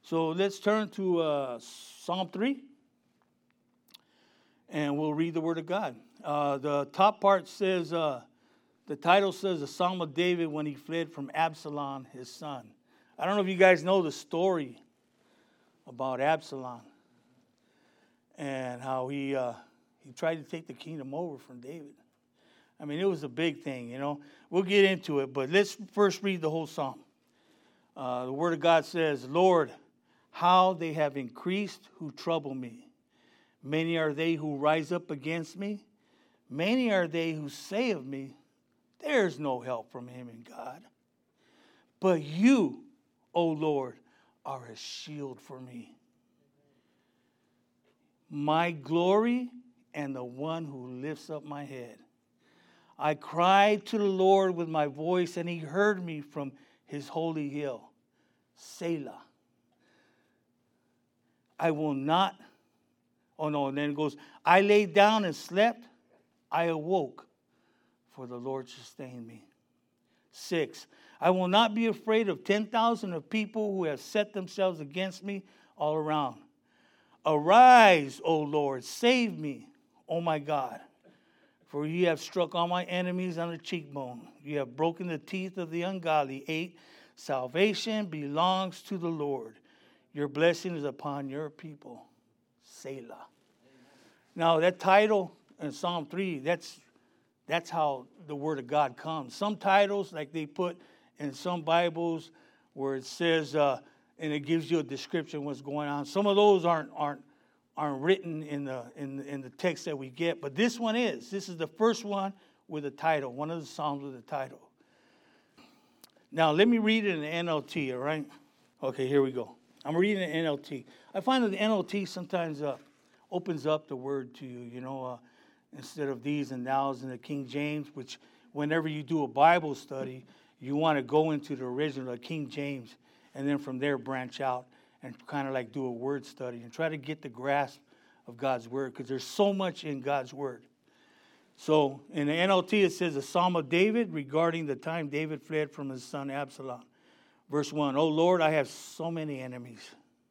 So let's turn to Psalm 3, and we'll read the Word of God. The top part says, the title says, the Psalm of David when he fled from Absalom, his son. I don't know if you guys know the story about Absalom and how he tried to take the kingdom over from David. I mean, it was a big thing, you know. We'll get into it, but let's first read the whole psalm. The Word of God says, Lord, how they have increased who trouble me. Many are they who rise up against me. Many are they who say of me, there's no help from him in God. But you, O Lord, are a shield for me, my glory and the one who lifts up my head. I cried to the Lord with my voice, and he heard me from his holy hill. Selah. I will not. Oh no, and then it goes, I lay down and slept. I awoke, for the Lord sustained me. 6. I will not be afraid of 10,000 of people who have set themselves against me all around. Arise, O Lord, save me, O my God. For you have struck all my enemies on the cheekbone. You have broken the teeth of the ungodly. 8. Salvation belongs to the Lord. Your blessing is upon your people. Selah. Now that title in Psalm 3, that's how the Word of God comes. Some titles, like they put in some Bibles, where it says, and it gives you a description of what's going on. Some of those aren't written in the text that we get, but this one is. This is the first one with a title, one of the Psalms with a title. Now, let me read it in the NLT, all right? Okay, here we go. I'm reading the NLT. I find that the NLT sometimes opens up the Word to you, you know, instead of these and thous in the King James, which whenever you do a Bible study, you want to go into the original, King James, and then from there branch out and kind of like do a word study and try to get the grasp of God's Word, because there's so much in God's Word. So in the NLT, it says, a Psalm of David regarding the time David fled from his son Absalom. Verse 1, O Lord, I have so many enemies.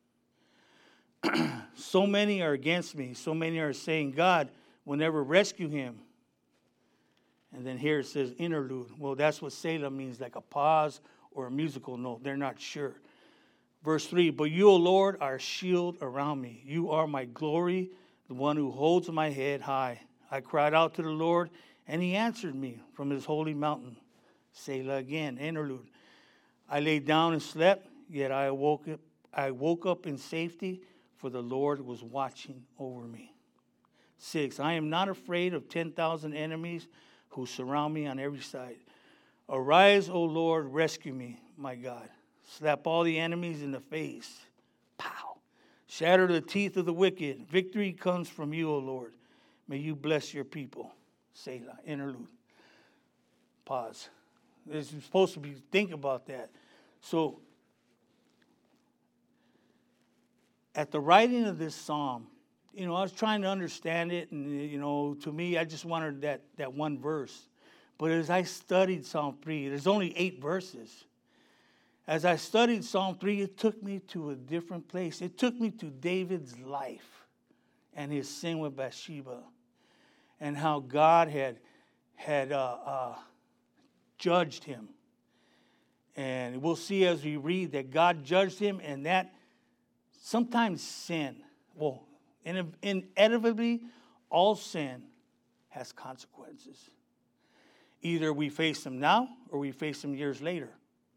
So many are against me. So many are saying, God will never rescue him. And then here it says interlude. Well, that's what Selah means, like a pause or a musical note. They're not sure. Verse 3, but you, O Lord, are a shield around me. You are my glory, the one who holds my head high. I cried out to the Lord, and he answered me from his holy mountain. Selah again, interlude. I lay down and slept, yet I woke up in safety, for the Lord was watching over me. 6, I am not afraid of 10,000 enemies who surround me on every side. Arise, O Lord, rescue me, my God. Slap all the enemies in the face. Pow. Shatter the teeth of the wicked. Victory comes from you, O Lord. May you bless your people. Selah, interlude. Pause. This is supposed to be, think about that. So, at the writing of this psalm, you know, I was trying to understand it, and, you know, to me, I just wanted that one verse. But as I studied Psalm 3, there's only 8 verses. As I studied Psalm 3, it took me to a different place. It took me to David's life and his sin with Bathsheba, and how God had judged him. And we'll see as we read that God judged him, and that sometimes sin, well, inevitably, all sin has consequences. Either we face them now or we face them years later.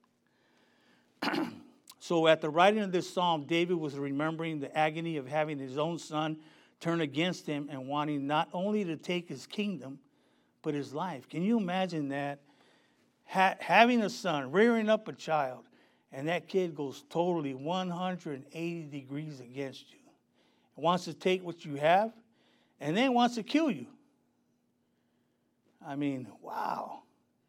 So at the writing of this psalm, David was remembering the agony of having his own son turn against him and wanting not only to take his kingdom, but his life. Can you imagine that? Having a son, rearing up a child, and that kid goes totally 180 degrees against you. Wants to take what you have, and then wants to kill you. I mean, wow.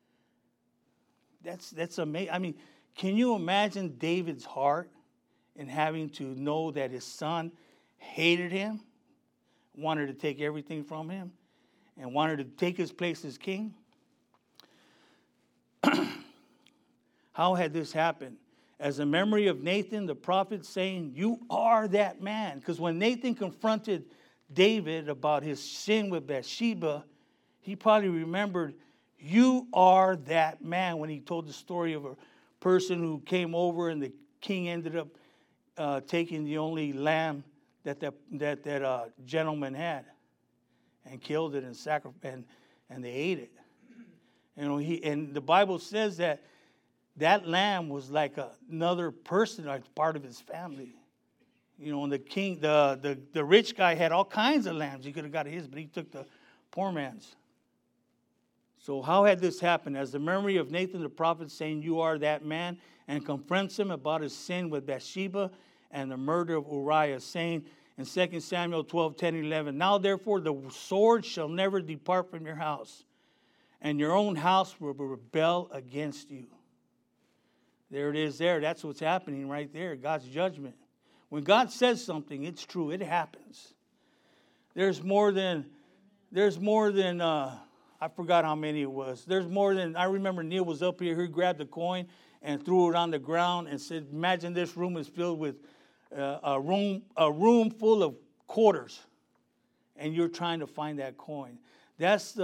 That's amazing. I mean, can you imagine David's heart in having to know that his son hated him, wanted to take everything from him, and wanted to take his place as king? How had this happened? as a memory of Nathan the prophet saying, you are that man. Because when Nathan confronted David about his sin with Bathsheba, he probably remembered, you are that man, when he told the story of a person who came over and the king ended up taking the only lamb that gentleman had and killed it and they ate it. You know, and the Bible says that lamb was like another person, like part of his family. You know, and the king, the rich guy had all kinds of lambs. He could have got his, but he took the poor man's. So how had this happened? As the memory of Nathan the prophet saying, you are that man, and confronts him about his sin with Bathsheba and the murder of Uriah, saying in 2 Samuel 12, 10, 11, now therefore the sword shall never depart from your house, and your own house will rebel against you. There it is there. That's what's happening right there, God's judgment. When God says something, it's true. It happens. There's more than I forgot how many it was. There's more than, I remember Neil was up here, he grabbed the coin and threw it on the ground and said, imagine this room is filled with a room full of quarters, and you're trying to find that coin. That's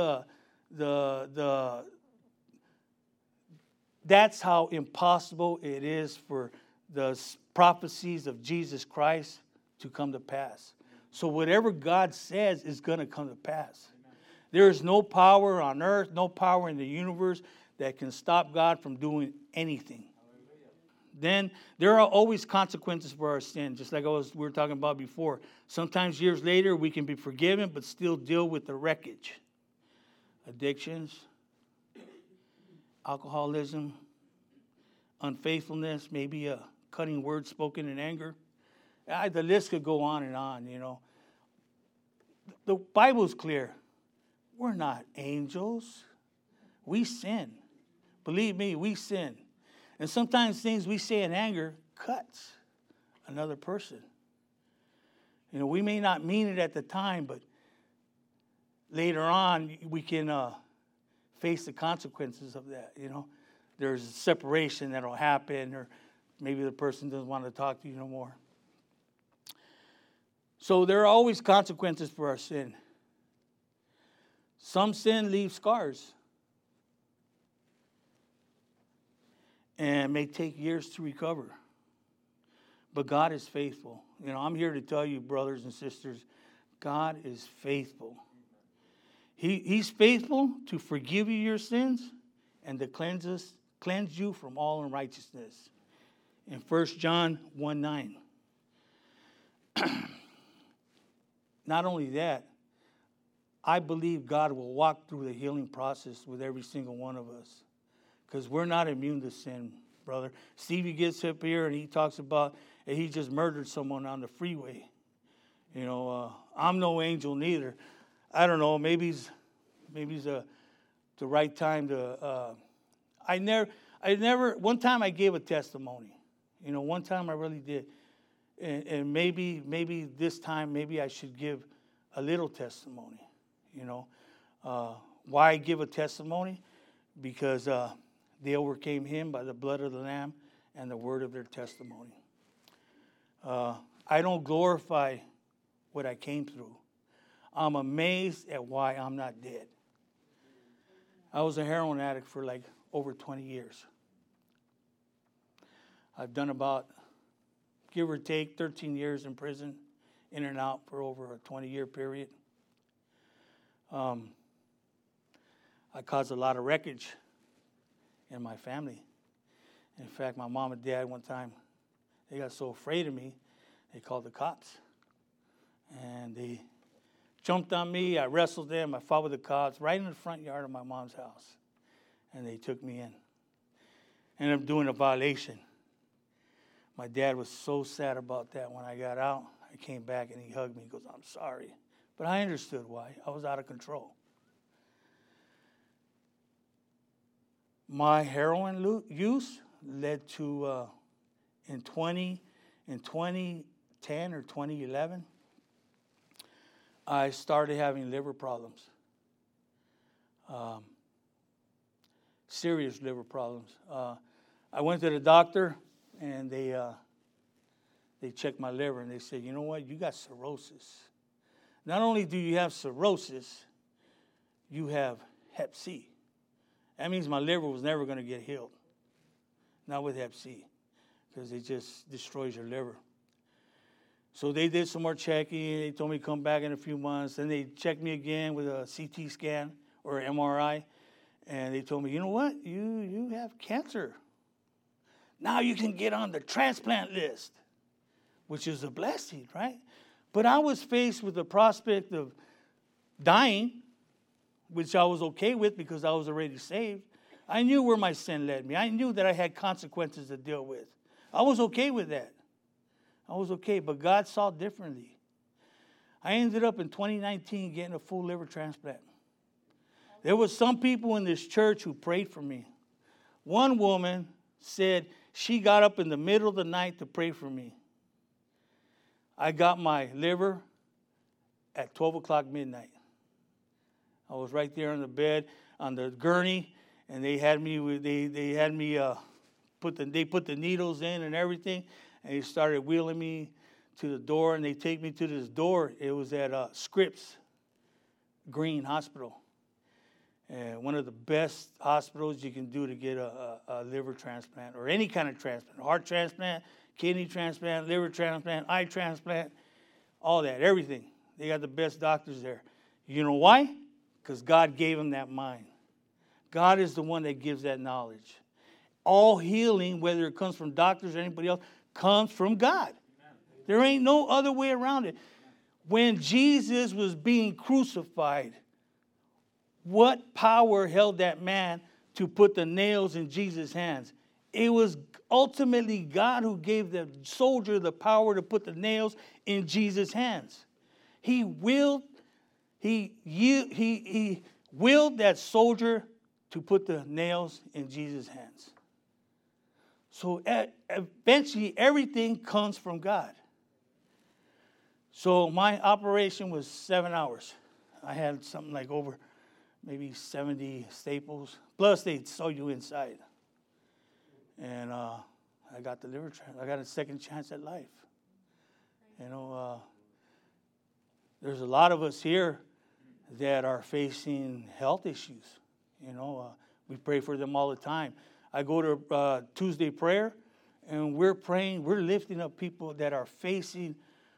that's how impossible it is for the prophecies of Jesus Christ to come to pass. So whatever God says is going to come to pass. There is no power on earth, no power in the universe that can stop God from doing anything. Then there are always consequences for our sin, just like we were talking about before. Sometimes years later we can be forgiven but still deal with the wreckage. Addictions, alcoholism, unfaithfulness, maybe a cutting word spoken in anger. The list could go on and on, you know. The Bible's clear. We're not angels. We sin. Believe me, we sin. And sometimes things we say in anger cuts another person. You know, we may not mean it at the time, but later on we can face the consequences of that, you know. There's a separation that'll happen, or maybe the person doesn't want to talk to you no more. So there are always consequences for our sin. Some sin leaves scars and may take years to recover. But God is faithful. You know, I'm here to tell you, brothers and sisters, God is faithful. He's faithful to forgive you your sins and to cleanse you from all unrighteousness. In 1 John 1:9. Not only that, I believe God will walk through the healing process with every single one of us, because we're not immune to sin, brother. Stevie gets up here and he talks about he just murdered someone on the freeway. You know, I'm no angel neither. I don't know. Maybe it's the right time to. I never. One time I gave a testimony. You know, one time I really did, and maybe this time maybe I should give a little testimony. You know, why give a testimony? Because they overcame him by the blood of the Lamb and the word of their testimony. I don't glorify what I came through. I'm amazed at why I'm not dead. I was a heroin addict for like over 20 years. I've done about, give or take, 13 years in prison, in and out for over a 20-year period. I caused a lot of wreckage in my family. In fact, my mom and dad one time, they got so afraid of me, they called the cops. And they jumped on me. I wrestled them. I fought with the cops right in the front yard of my mom's house. And they took me in. Ended up doing a violation. My dad was so sad about that when I got out. I came back and he hugged me. He goes, I'm sorry. But I understood why. I was out of control. My heroin use led to, in 2010 or 2011, I started having liver problems. Serious liver problems. I went to the doctor. and they checked my liver, and they said, you know what, you got cirrhosis. Not only do you have cirrhosis, you have hep C. That means my liver was never going to get healed. Not with hep C, because it just destroys your liver. So they did some more checking. They told me to come back in a few months. Then they checked me again with a CT scan or MRI. And they told me, you know what? You have cancer. Now you can get on the transplant list, which is a blessing, right? But I was faced with the prospect of dying, which I was okay with because I was already saved. I knew where my sin led me. I knew that I had consequences to deal with. I was okay with that. I was okay, but God saw differently. I ended up in 2019 getting a full liver transplant. There was some people in this church who prayed for me. One woman said she got up in the middle of the night to pray for me. I got my liver at 12 o'clock midnight. I was right there on the bed, on the gurney, and they had me put the needles in and everything, and they started wheeling me to the door, and they take me to this door. It was at Scripps Green Hospital. One of the best hospitals you can do to get a liver transplant or any kind of transplant, heart transplant, kidney transplant, liver transplant, eye transplant, all that, everything. They got the best doctors there. You know why? Because God gave them that mind. God is the one that gives that knowledge. All healing, whether it comes from doctors or anybody else, comes from God. There ain't no other way around it. When Jesus was being crucified, what power held that man to put the nails in Jesus' hands? It was ultimately God who gave the soldier the power to put the nails in Jesus' hands. He willed that soldier to put the nails in Jesus' hands. So eventually everything comes from God. So my operation was 7 hours. I had something like over maybe 70 staples. Plus, they sew you inside. And I got the liver transplant. I got a second chance at life. You know, there's a lot of us here that are facing health issues. You know, we pray for them all the time. I go to Tuesday prayer, and we're praying. We're lifting up people that are facing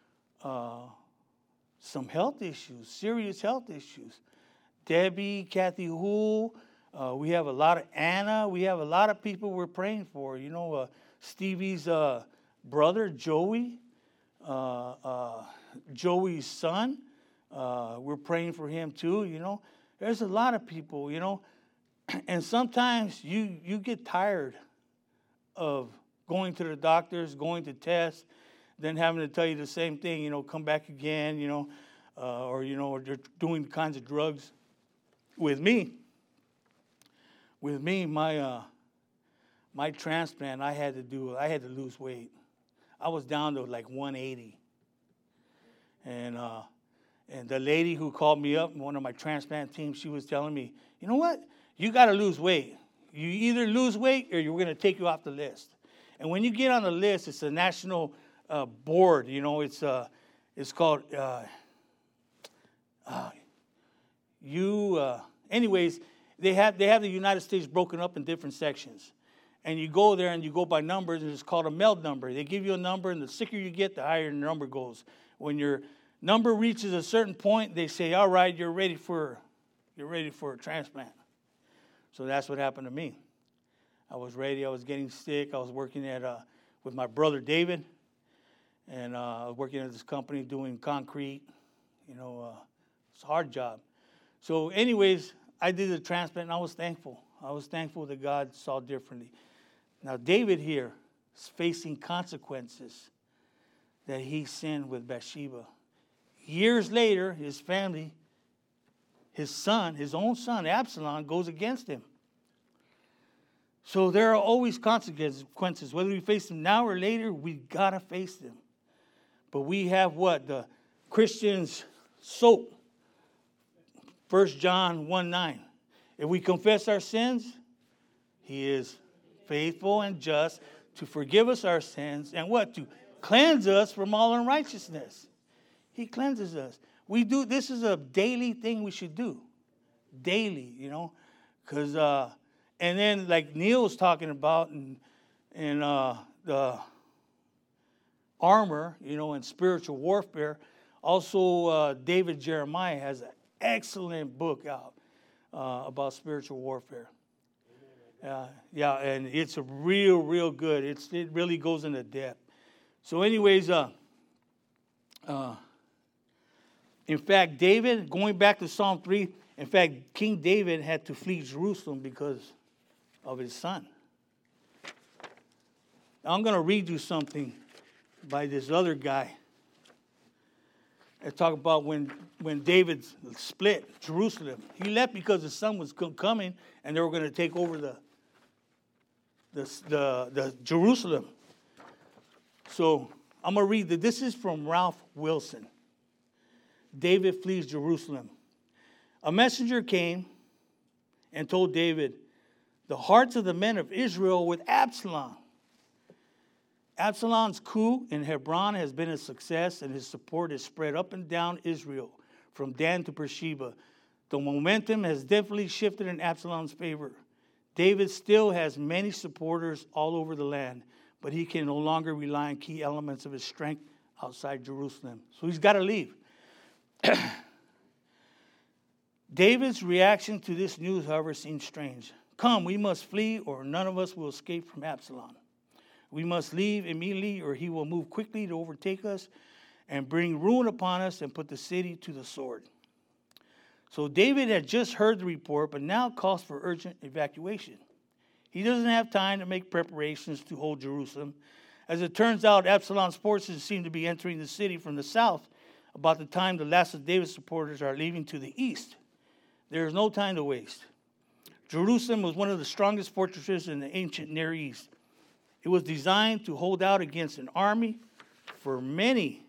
some health issues, serious health issues. Debbie, Kathy Hool, we have a lot of Anna. We have a lot of people we're praying for. You know, Stevie's brother, Joey, Joey's son. We're praying for him too, you know. There's a lot of people, you know. And sometimes you get tired of going to the doctors, going to tests, then having to tell you the same thing, you know, come back again, you know, or they're doing kinds of drugs. With me, my transplant, I had to lose weight. I was down to like 180. And the lady who called me up, one of my transplant team, she was telling me, you know what? You got to lose weight. You either lose weight or you're going to take you off the list. And when you get on the list, it's a national board. You know, it's called anyways, they have the United States broken up in different sections. And you go there and you go by numbers, and it's called a MELD number. They give you a number, and the sicker you get, the higher the number goes. When your number reaches a certain point, they say, all right, you're ready for a transplant. So that's what happened to me. I was ready. I was getting sick. I was working with my brother David, and I was working at this company doing concrete. You know, it's a hard job. So anyways, I did the transplant, and I was thankful. I was thankful that God saw differently. Now, David here is facing consequences that he sinned with Bathsheba. Years later, his family, his own son, Absalom, goes against him. So there are always consequences. Whether we face them now or later, we got to face them. But we have what? The Christian's soap. 1 John 1:9. If we confess our sins, he is faithful and just to forgive us our sins, and what? To cleanse us from all unrighteousness. He cleanses us. This is a daily thing we should do. Daily, because, and then like Neil's talking about, and the armor, and spiritual warfare. Also, David Jeremiah has an excellent book out about spiritual warfare. Yeah, and it's a real good. It really goes into depth. So anyways, in fact, David, going back to Psalm 3, in fact, King David had to flee Jerusalem because of his son. Now, I'm going to read you something by this other guy. I talk about when David split Jerusalem. He left because his son was coming, and they were going to take over the Jerusalem. So I'm going to read that. This is from Ralph Wilson. David flees Jerusalem. A messenger came and told David, the hearts of the men of Israel with Absalom. Absalom's coup in Hebron has been a success, and his support has spread up and down Israel, from Dan to Beersheba. The momentum has definitely shifted in Absalom's favor. David still has many supporters all over the land, but he can no longer rely on key elements of his strength outside Jerusalem. So he's got to leave. David's reaction to this news, however, seems strange. Come, we must flee, or none of us will escape from Absalom. We must leave immediately, or he will move quickly to overtake us and bring ruin upon us and put the city to the sword. So David had just heard the report, but now calls for urgent evacuation. He doesn't have time to make preparations to hold Jerusalem. As it turns out, Absalom's forces seem to be entering the city from the south about the time the last of David's supporters are leaving to the east. There is no time to waste. Jerusalem was one of the strongest fortresses in the ancient Near East. It was designed to hold out against an army for many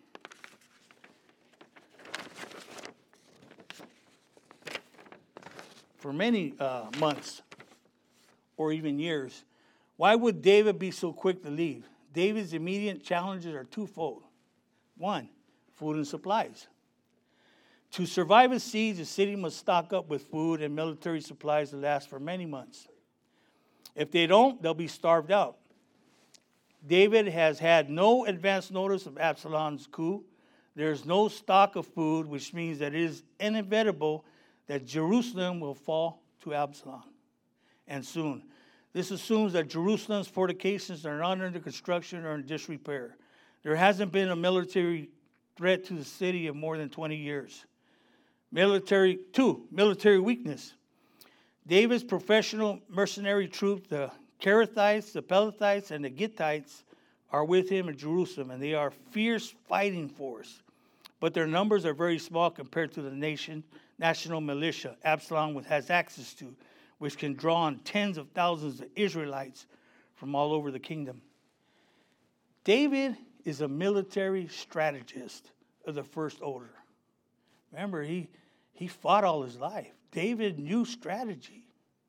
months or even years. Why would David be so quick to leave? David's immediate challenges are twofold. One, food and supplies. To survive a siege, the city must stock up with food and military supplies to last for many months. If they don't, they'll be starved out. David has had no advance notice of Absalom's coup. There's no stock of food, which means that it is inevitable that Jerusalem will fall to Absalom, and soon. This assumes that Jerusalem's fortifications are not under construction or in disrepair. There hasn't been a military threat to the city in more than 20 years. Military weakness. David's professional mercenary troops, the Kerethites, the Pelethites, and the Gittites are with him in Jerusalem, and they are fierce fighting force. But their numbers are very small compared to the national militia Absalom has access to, which can draw on tens of thousands of Israelites from all over the kingdom. David is a military strategist of the first order. Remember, he fought all his life. David knew strategy.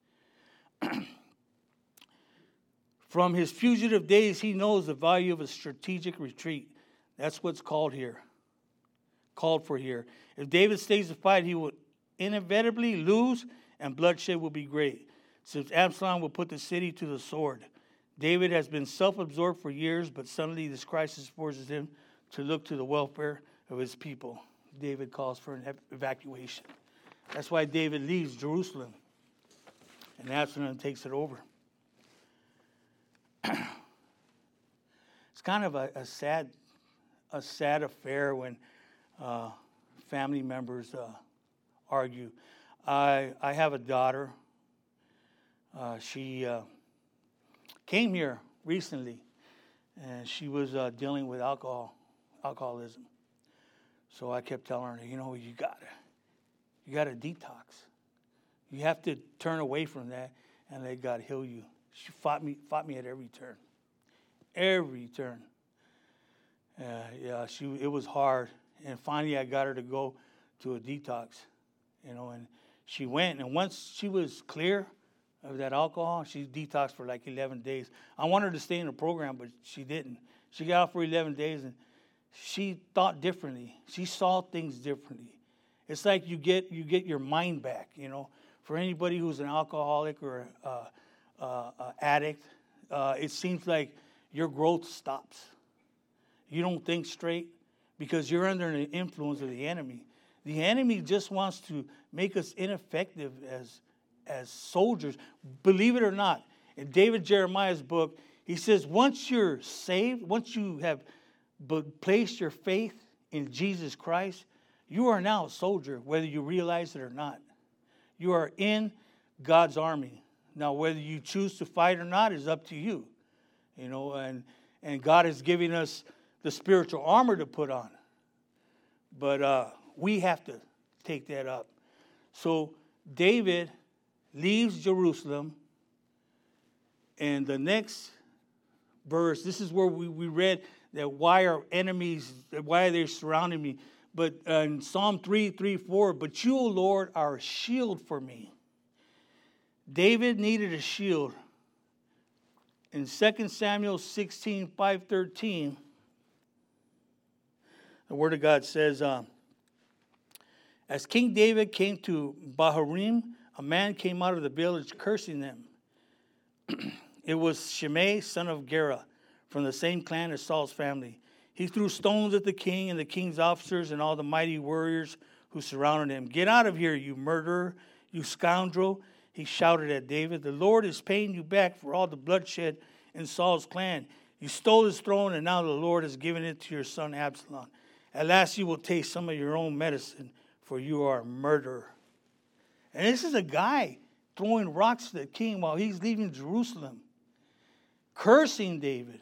From his fugitive days, he knows the value of a strategic retreat. That's what's called for here. If David stays to fight, he will inevitably lose, and bloodshed will be great, since Absalom will put the city to the sword. David has been self-absorbed for years, but suddenly this crisis forces him to look to the welfare of his people. David calls for an evacuation. That's why David leaves Jerusalem, and Absalom takes it over. It's kind of a sad affair when family members argue. I have a daughter. She came here recently, and she was dealing with alcoholism. So I kept telling her, you gotta detox. You have to turn away from that and let God heal you. She fought me at every turn. Every turn. It was hard. And finally I got her to go to a detox, and she went. And once she was clear of that alcohol. She detoxed for like 11 days. I wanted her to stay in the program, but she didn't. She got out for 11 days, and she thought differently. She saw things differently. It's like you get your mind back, you know. For anybody who's an alcoholic or addict, it seems like your growth stops. You don't think straight because you're under the influence of the enemy. The enemy just wants to make us ineffective as soldiers. Believe it or not, in David Jeremiah's book, he says once you're saved, once you have placed your faith in Jesus Christ, you are now a soldier, whether you realize it or not. You are in God's army. Now, whether you choose to fight or not is up to you. You know, and God is giving us the spiritual armor to put on. But we have to take that up. So David leaves Jerusalem. And the next verse, this is where we read that why are enemies, why are they surrounding me? But in Psalm 3:4, but you, O Lord, are a shield for me. David needed a shield. In 2 Samuel 16:5-13, the Word of God says, as King David came to Bahurim, a man came out of the village cursing them. It was Shimei, son of Gera, from the same clan as Saul's family. He threw stones at the king and the king's officers and all the mighty warriors who surrounded him. Get out of here, you murderer, you scoundrel, he shouted at David. The Lord is paying you back for all the bloodshed in Saul's clan. You stole his throne, and now the Lord has given it to your son Absalom. At last you will taste some of your own medicine, for you are a murderer. And this is a guy throwing rocks to the king while he's leaving Jerusalem, cursing David.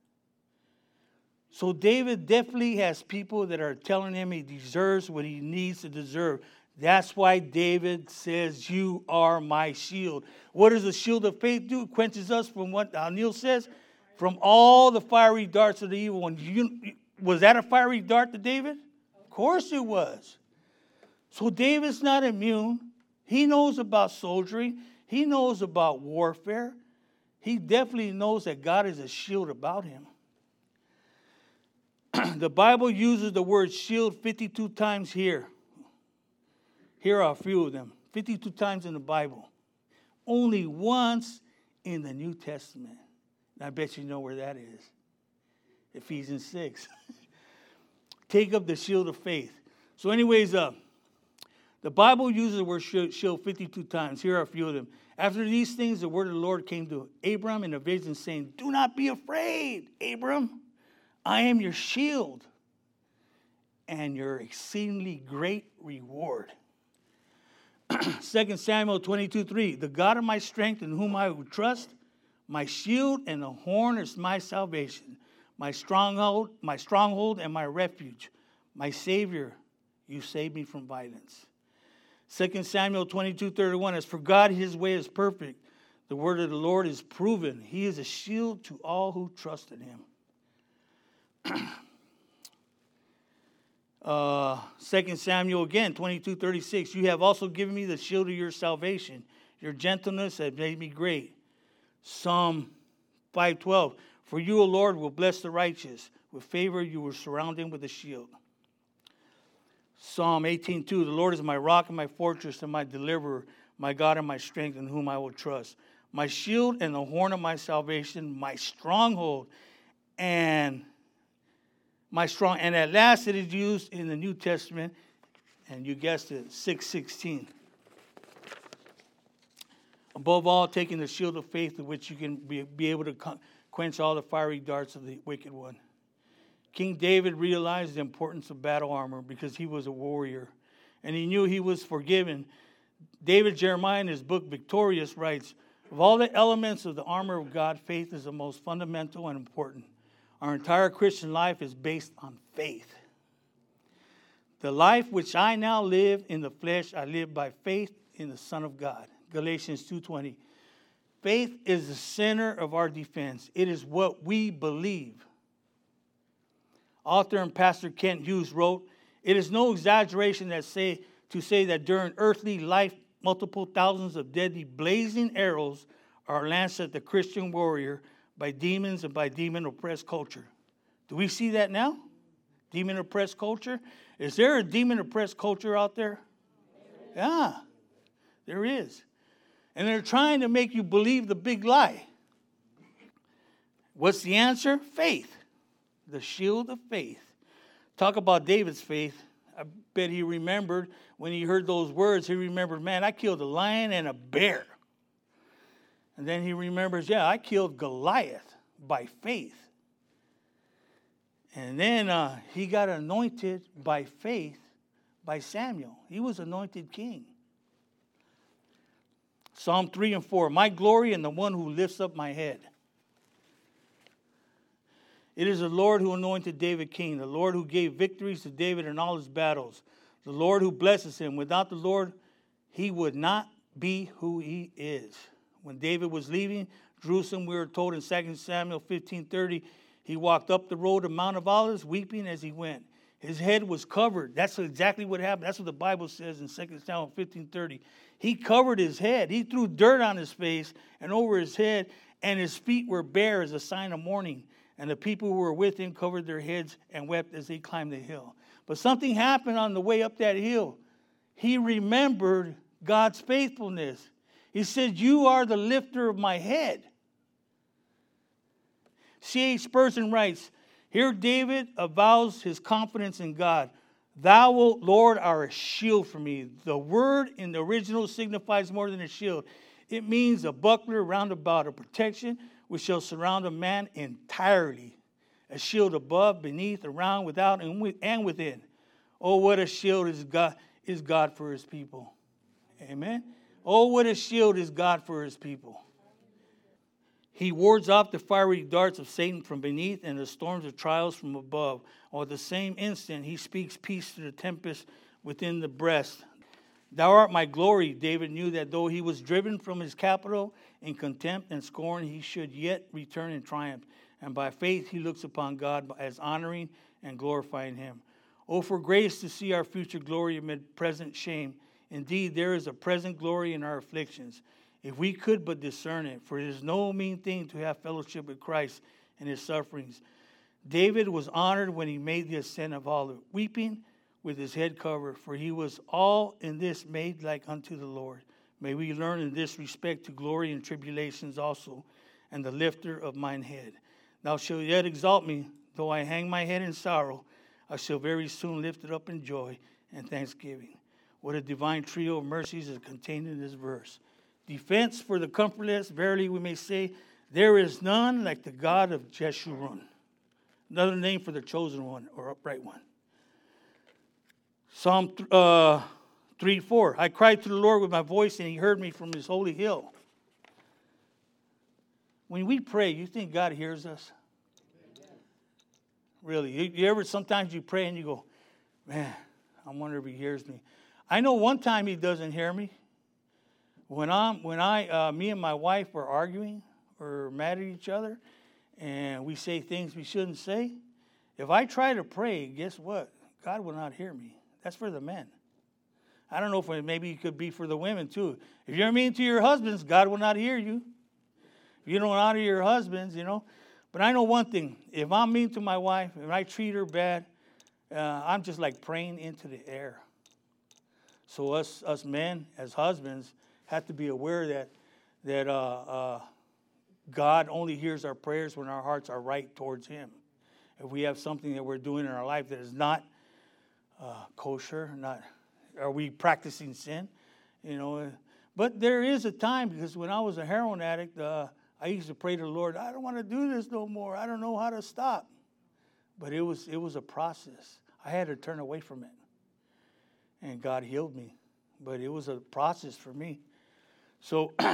So David definitely has people that are telling him he deserves what he needs to deserve. That's why David says, you are my shield. What does the shield of faith do? It quenches us from what Neil says, from all the fiery darts of the evil one. Was that a fiery dart to David? Of course it was. So David's not immune. He knows about soldiering. He knows about warfare. He definitely knows that God is a shield about him. The Bible uses the word shield 52 times here. Here are a few of them. 52 times in the Bible. Only once in the New Testament. And I bet you know where that is. Ephesians 6. Take up the shield of faith. So anyways, the Bible uses the word shield 52 times. Here are a few of them. After these things, the word of the Lord came to Abram in a vision, saying, do not be afraid, Abram. I am your shield and your exceedingly great reward. 2 Samuel 22:3, the God of my strength in whom I will trust, my shield and the horn is my salvation, my stronghold and my refuge, my Savior, you save me from violence. 2 Samuel 22:31, as for God, his way is perfect. The word of the Lord is proven. He is a shield to all who trust in him. 2 Samuel again, 22:36. You have also given me the shield of your salvation. Your gentleness has made me great. Psalm 5:12. For you, O Lord, will bless the righteous. With favor you will surround him with a shield. Psalm 18:2. The Lord is my rock and my fortress and my deliverer, my God and my strength in whom I will trust. My shield and the horn of my salvation, my stronghold and at last it is used in the New Testament, and you guessed it, 6:16. Above all, taking the shield of faith with which you can be able to quench all the fiery darts of the wicked one. King David realized the importance of battle armor because he was a warrior, and he knew he was forgiven. David Jeremiah in his book Victorious writes, of all the elements of the armor of God, faith is the most fundamental and important. Our entire Christian life is based on faith. The life which I now live in the flesh, I live by faith in the Son of God. Galatians 2:20. Faith is the center of our defense. It is what we believe. Author and pastor Kent Hughes wrote, it is no exaggeration to say that during earthly life multiple thousands of deadly blazing arrows are lanced at the Christian warrior by demons and by demon-oppressed culture. Do we see that now? Demon-oppressed culture? Is there a demon-oppressed culture out there? Yeah, there is. And they're trying to make you believe the big lie. What's the answer? Faith. The shield of faith. Talk about David's faith. I bet he remembered when he heard those words, he remembered, man, I killed a lion and a bear. And then he remembers, yeah, I killed Goliath by faith. And then he got anointed by faith by Samuel. He was anointed king. Psalm 3 and 4, my glory in the one who lifts up my head. It is the Lord who anointed David king, the Lord who gave victories to David in all his battles, the Lord who blesses him. Without the Lord, he would not be who he is. When David was leaving Jerusalem, we were told in 2 Samuel 15:30, he walked up the road of Mount of Olives, weeping as he went. His head was covered. That's exactly what happened. That's what the Bible says in 2 Samuel 15:30. He covered his head. He threw dirt on his face and over his head, and his feet were bare as a sign of mourning. And the people who were with him covered their heads and wept as they climbed the hill. But something happened on the way up that hill. He remembered God's faithfulness. He said, you are the lifter of my head. C.H. Spurgeon writes, here David avows his confidence in God. Thou, O Lord, are a shield for me. The word in the original signifies more than a shield. It means a buckler round about, a protection which shall surround a man entirely. A shield above, beneath, around, without, and within. Oh, what a shield is God for his people. Amen. Oh, what a shield is God for his people. He wards off the fiery darts of Satan from beneath and the storms of trials from above. Or at the same instant, he speaks peace to the tempest within the breast. Thou art my glory. David knew that though he was driven from his capital in contempt and scorn, he should yet return in triumph. And by faith, he looks upon God as honoring and glorifying him. Oh, for grace to see our future glory amid present shame. Indeed, there is a present glory in our afflictions, if we could but discern it. For it is no mean thing to have fellowship with Christ in his sufferings. David was honored when he made the ascent of Olive, weeping with his head covered, for he was all in this made like unto the Lord. May we learn in this respect to glory in tribulations also, and the lifter of mine head. Thou shalt yet exalt me, though I hang my head in sorrow. I shall very soon lift it up in joy and thanksgiving. What a divine trio of mercies is contained in this verse. Defense for the comfortless, verily we may say, there is none like the God of Jeshurun. Another name for the chosen one or upright one. Psalm 3:4. I cried to the Lord with my voice, and he heard me from his holy hill. When we pray, you think God hears us? Really? You ever, sometimes you pray and you go, man, I wonder if he hears me. I know one time he doesn't hear me. When me and my wife are arguing or mad at each other, and we say things we shouldn't say, if I try to pray, guess what? God will not hear me. That's for the men. I don't know if maybe it could be for the women too. If you're mean to your husbands, God will not hear you. If you don't honor your husbands, you know. But I know one thing. If I'm mean to my wife, if I treat her bad, I'm just like praying into the air. So us men, as husbands, have to be aware that God only hears our prayers when our hearts are right towards him. If we have something that we're doing in our life that is not kosher, are we practicing sin? You know, but there is a time, because when I was a heroin addict, I used to pray to the Lord, I don't want to do this no more. I don't know how to stop. But it was a process. I had to turn away from it. And God healed me. But it was a process for me. So, let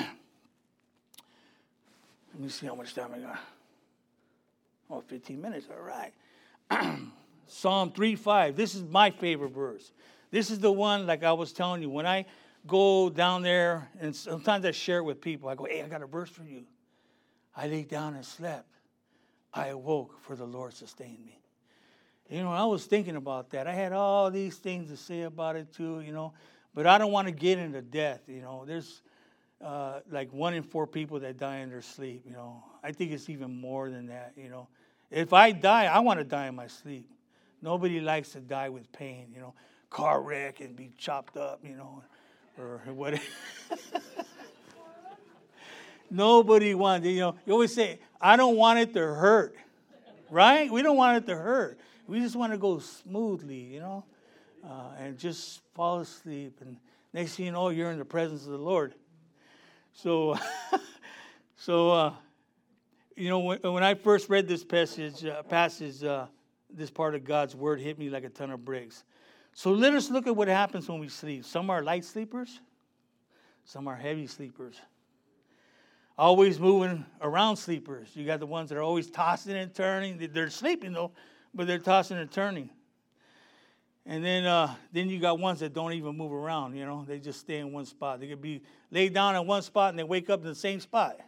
me see how much time I got. Oh, 15 minutes, all right. Psalm 3:5. This is my favorite verse. This is the one, like I was telling you, when I go down there, and sometimes I share it with people. I go, hey, I got a verse for you. I lay down and slept. I awoke, for the Lord sustained me. You know, I was thinking about that. I had all these things to say about it too, you know. But I don't want to get into death, There's like 1 in 4 people that die in their sleep, I think it's even more than that, If I die, I want to die in my sleep. Nobody likes to die with pain, car wreck and be chopped up, or what. Nobody wants, you always say, I don't want it to hurt, right? We don't want it to hurt. We just want to go smoothly, and just fall asleep. And next thing you know, you're in the presence of the Lord. So, when I first read this passage, this part of God's word hit me like a ton of bricks. So let us look at what happens when we sleep. Some are light sleepers. Some are heavy sleepers. Always moving around sleepers. You got the ones that are always tossing and turning. They're sleeping though, but they're tossing and turning. And then you got ones that don't even move around, They just stay in one spot. They could be laid down in one spot and they wake up in the same spot.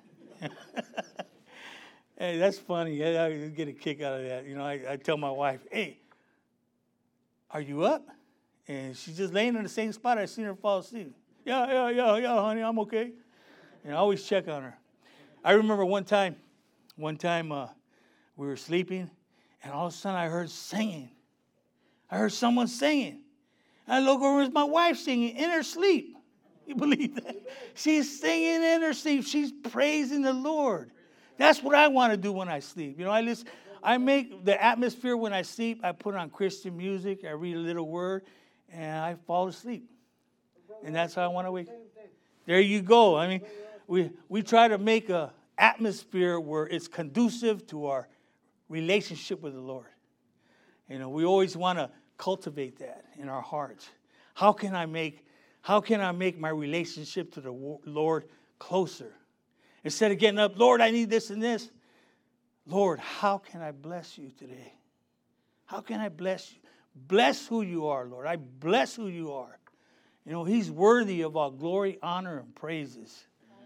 Hey, that's funny. I get a kick out of that. I tell my wife, hey, are you up? And she's just laying in the same spot. I seen her fall asleep. Yeah, honey, I'm okay. And I always check on her. I remember one time we were sleeping, and all of a sudden I heard singing. I heard someone singing. I look over, it's my wife singing in her sleep. You believe that? She's singing in her sleep. She's praising the Lord. That's what I want to do when I sleep. I make the atmosphere when I sleep. I put on Christian music. I read a little word, and I fall asleep. And that's how I want to wake. There you go. I mean, we try to make a atmosphere where it's conducive to our relationship with the Lord. We always want to cultivate that in our hearts. How can I make my relationship to the Lord closer? Instead of getting up, Lord, I need this and this. Lord, how can I bless you today? How can I bless you? Bless who you are, Lord. I bless who you are. He's worthy of all glory, honor, and praises.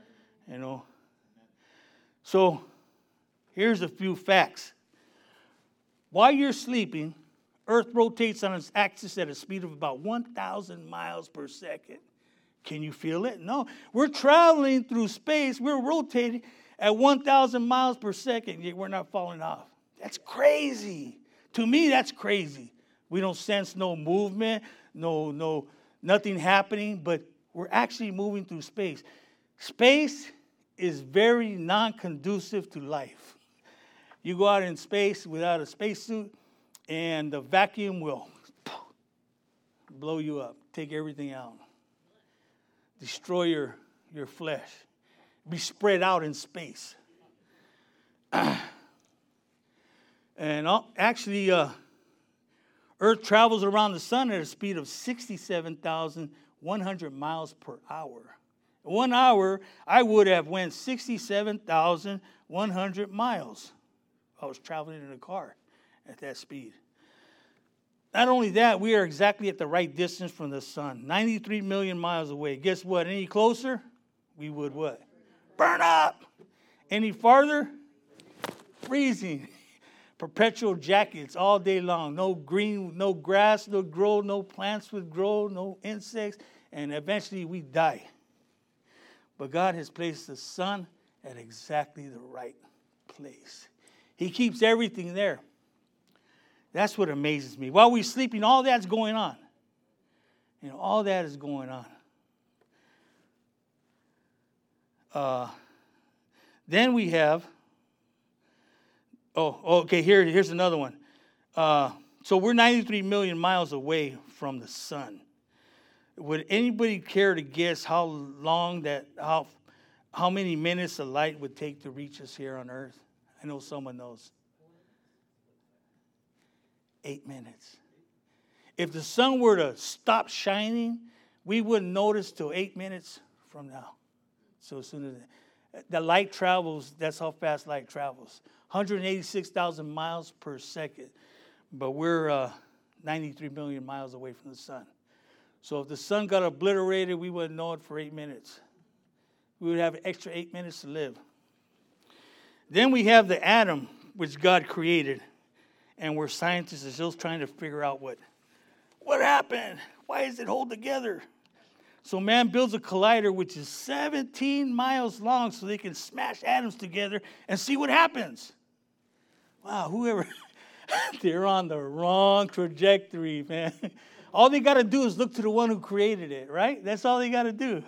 So, here's a few facts. While you're sleeping, Earth rotates on its axis at a speed of about 1,000 miles per second. Can you feel it? No. We're traveling through space. We're rotating at 1,000 miles per second, yet we're not falling off. That's crazy. To me, that's crazy. We don't sense no movement, nothing happening, but we're actually moving through space. Space is very non-conducive to life. You go out in space without a spacesuit, and the vacuum will blow you up, take everything out, destroy your flesh, be spread out in space. And actually, Earth travels around the sun at a speed of 67,100 miles per hour. 1 hour, I would have went 67,100 miles. I was traveling in a car at that speed. Not only that, we are exactly at the right distance from the sun, 93 million miles away. Guess what? Any closer, we would what? Burn up. Any farther, freezing. Perpetual jackets all day long. No green, no grass would grow, no plants would grow, no insects, and eventually we die. But God has placed the sun at exactly the right place. He keeps everything there. That's what amazes me. While we're sleeping, all that's going on. All that is going on. Then we have, here's another one. So we're 93 million miles away from the sun. Would anybody care to guess how many minutes the light would take to reach us here on Earth? I know someone knows. 8 minutes. If the sun were to stop shining, we wouldn't notice till 8 minutes from now. So as soon as the light travels, that's how fast light travels. 186,000 miles per second. But we're 93 million miles away from the sun. So if the sun got obliterated, we wouldn't know it for 8 minutes. We would have an extra 8 minutes to live. Then we have the atom, which God created. And where scientists are still trying to figure out what happened. Why is it hold together? So man builds a collider which is 17 miles long so they can smash atoms together and see what happens. Wow, whoever, they're on the wrong trajectory, man. All they got to do is look to the one who created it, right? That's all they got to do.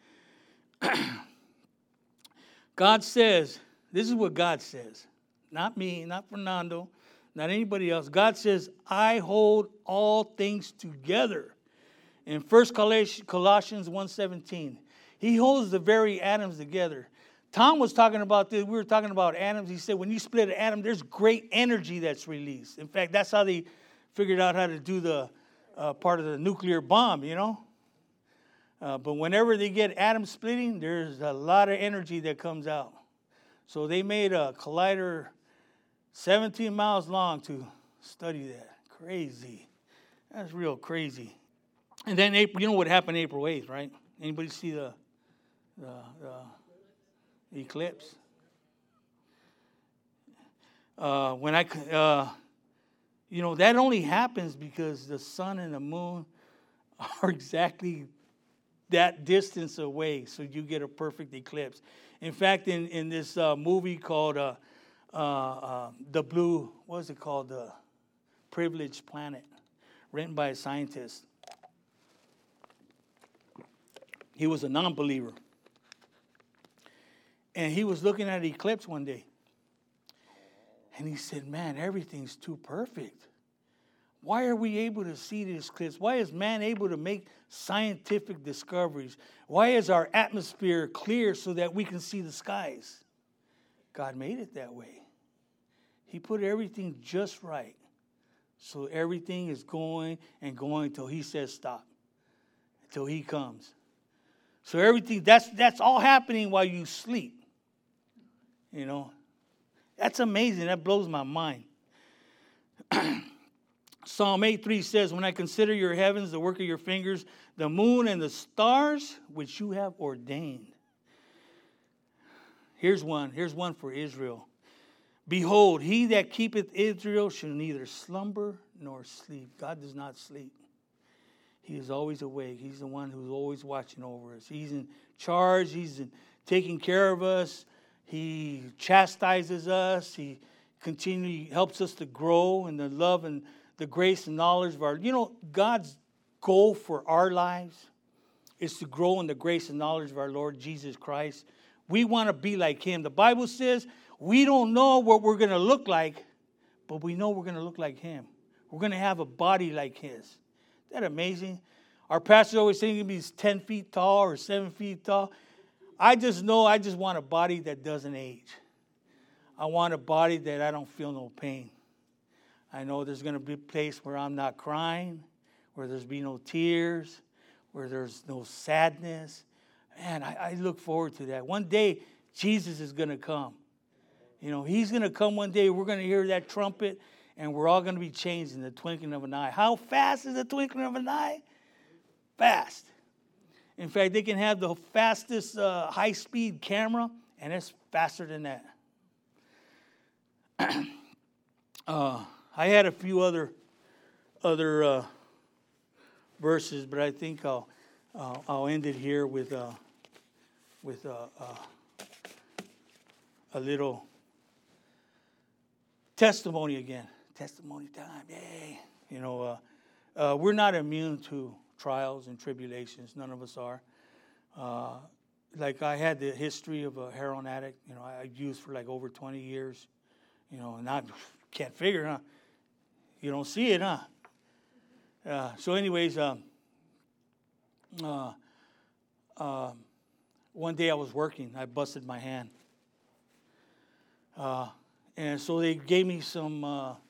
God says, this is what God says. Not me, not Fernando, not anybody else. God says, I hold all things together. In 1 Colossians 1:17, he holds the very atoms together. Tom was talking about this. We were talking about atoms. He said when you split an atom, there's great energy that's released. In fact, that's how they figured out how to do the part of the nuclear bomb, you know. But whenever they get atom splitting, there's a lot of energy that comes out. So they made a collider 17 miles long to study that. Crazy. That's real crazy. And then April, you know what happened April 8th, right? Anybody see the eclipse? That only happens because the sun and the moon are exactly that distance away, so you get a perfect eclipse. In fact, in this movie called The Blue, what is it called? The Privileged Planet, written by a scientist. He was a non-believer. And he was looking at an eclipse one day. And he said, man, everything's too perfect. Why are we able to see this eclipse? Why is man able to make scientific discoveries? Why is our atmosphere clear so that we can see the skies? God made it that way. He put everything just right. So everything is going and going until he says stop. Until he comes. So everything, that's all happening while you sleep. You know. That's amazing. That blows my mind. Psalm 8:3 says, when I consider your heavens, the work of your fingers, the moon and the stars, which you have ordained. Here's one for Israel. Behold, he that keepeth Israel shall neither slumber nor sleep. God does not sleep. He is always awake. He's the one who's always watching over us. He's in charge. He's taking care of us. He chastises us. He continually helps us to grow in the love and the grace and knowledge of our... You know, God's goal for our lives is to grow in the grace and knowledge of our Lord Jesus Christ. We want to be like him. The Bible says we don't know what we're going to look like, but we know we're going to look like him. We're going to have a body like his. Isn't that amazing? Our pastor always saying he's 10 feet tall or 7 feet tall. I just want a body that doesn't age. I want a body that I don't feel no pain. I know there's going to be a place where I'm not crying, where there's be no tears, where there's no sadness. Man, I look forward to that. One day, Jesus is going to come. You know, he's going to come one day. We're going to hear that trumpet, and we're all going to be changed in the twinkling of an eye. How fast is the twinkling of an eye? Fast. In fact, they can have the fastest high-speed camera, and it's faster than that. I had a few other verses, but I think I'll end it here with a little testimony again. Testimony time, yay! You know, we're not immune to trials and tribulations. None of us are. Like I had the history of a heroin addict. You know, I used for like over 20 years. You know, and I can't figure, huh? You don't see it, huh? So anyways, one day I was working. I busted my hand. And so they gave me some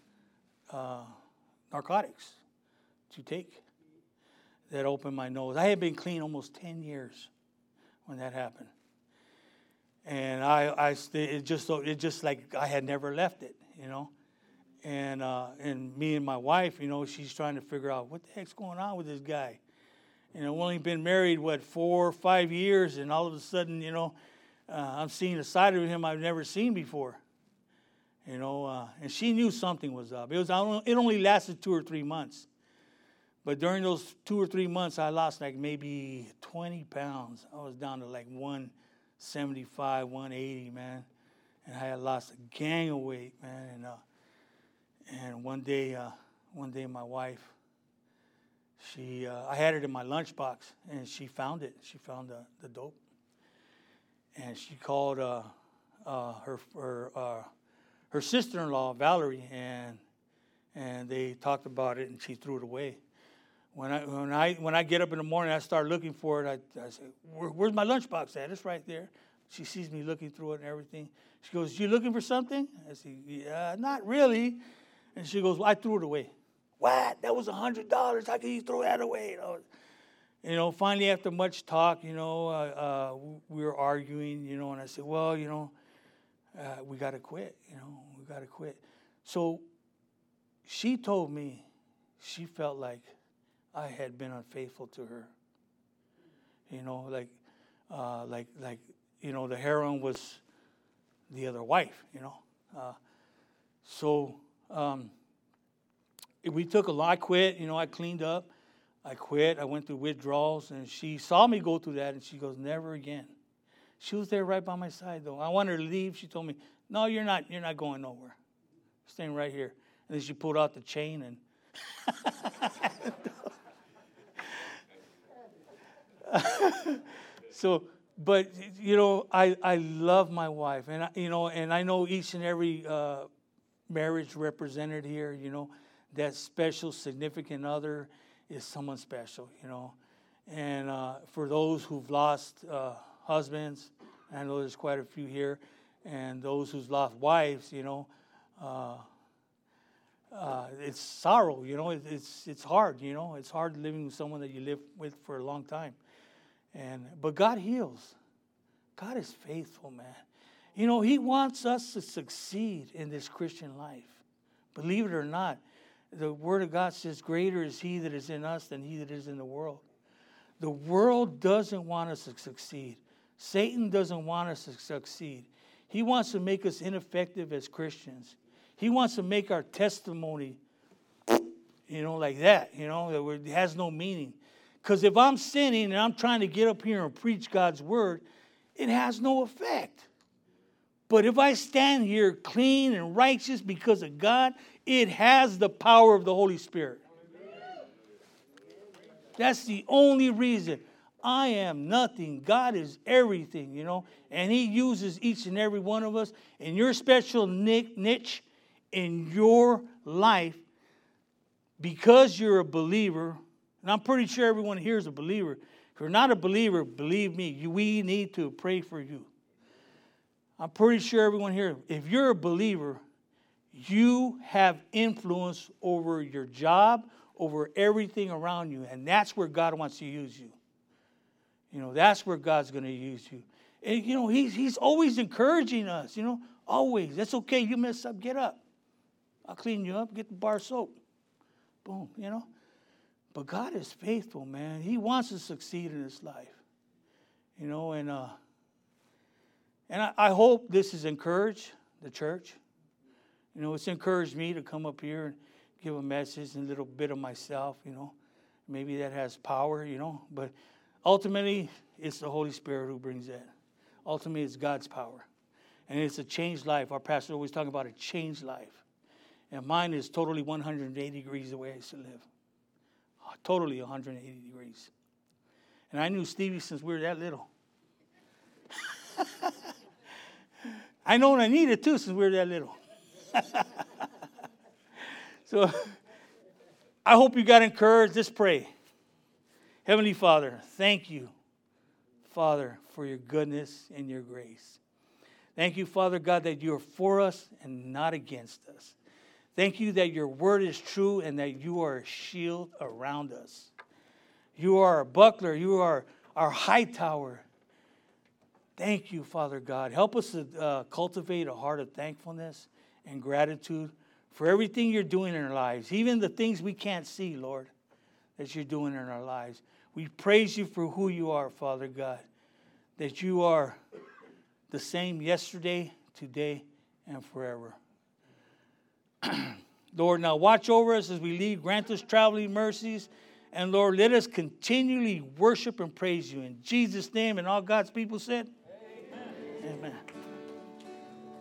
narcotics to take. That opened my nose. I had been clean almost 10 years when that happened. And it just like I had never left it, you know. And me and my wife, you know, she's trying to figure out what the heck's going on with this guy. You know, we've only been married, 4 or 5 years, and all of a sudden, you know, I'm seeing a side of him I've never seen before. You know, and she knew something was up. It only lasted 2 or 3 months. But during those 2 or 3 months, I lost like maybe 20 pounds. I was down to like 175, 180, man. And I had lost a gang of weight, man. And one day my wife, I had it in my lunchbox, and she found it. She found the dope. And she called her sister-in-law, Valerie, and they talked about it, and she threw it away. When I get up in the morning, I start looking for it. I say, "Where's my lunchbox at?" It's right there. She sees me looking through it and everything. She goes, "You looking for something?" I say, "Yeah, not really." And she goes, "Well, I threw it away." "What? That was $100. How can you throw that away?" Finally, after much talk, we were arguing, and I said, "Well, we got to quit, we got to quit." So she told me she felt like I had been unfaithful to her. The heroin was the other wife, we took a lot. I quit, I cleaned up. I quit. I went through withdrawals, and she saw me go through that, and she goes, "Never again." She was there right by my side, though. I wanted her to leave. She told me, "No, you're not going nowhere. You're staying right here." And then she pulled out the chain and I love my wife, and I know each and every marriage represented here, that special significant other is someone special, And for those who've lost husbands, I know there's quite a few here, and those who've lost wives, it's sorrow, it's hard, it's hard living with someone that you live with for a long time. But God heals. God is faithful, man. He wants us to succeed in this Christian life. Believe it or not, the Word of God says, "Greater is He that is in us than he that is in the world." The world doesn't want us to succeed. Satan doesn't want us to succeed. He wants to make us ineffective as Christians. He wants to make our testimony, like that, that it has no meaning. Because if I'm sinning and I'm trying to get up here and preach God's Word, it has no effect. But if I stand here clean and righteous because of God, it has the power of the Holy Spirit. That's the only reason. I am nothing. God is everything, And He uses each and every one of us in your special niche in your life because you're a believer. And I'm pretty sure everyone here is a believer. If you're not a believer, believe me, we need to pray for you. I'm pretty sure everyone here, if you're a believer, you have influence over your job, over everything around you. And that's where God wants to use you. That's where God's going to use you. And, He's always encouraging us, always. That's okay. You mess up, get up. I'll clean you up, get the bar soap. Boom, But God is faithful, man. He wants to succeed in His life. And I hope this has encouraged the church. It's encouraged me to come up here and give a message and a little bit of myself, Maybe that has power, But ultimately, it's the Holy Spirit who brings that. Ultimately, it's God's power. And it's a changed life. Our pastor always talking about a changed life. And mine is totally 180 degrees the way I used to live. Totally 180 degrees. And I knew Stevie since we were that little. I know what I needed too since we were that little. So I hope you got encouraged. Let's pray. Heavenly Father, thank you, Father, for your goodness and your grace. Thank you, Father God, that you are for us and not against us. Thank you that your word is true and that you are a shield around us. You are a buckler. You are our high tower. Thank you, Father God. Help us to cultivate a heart of thankfulness and gratitude for everything you're doing in our lives, even the things we can't see, Lord, that you're doing in our lives. We praise you for who you are, Father God, that you are the same yesterday, today, and forever. Lord, now watch over us as we leave. Grant us traveling mercies And Lord, let us continually worship and praise you. In Jesus' name, and all God's people said, Amen. Amen.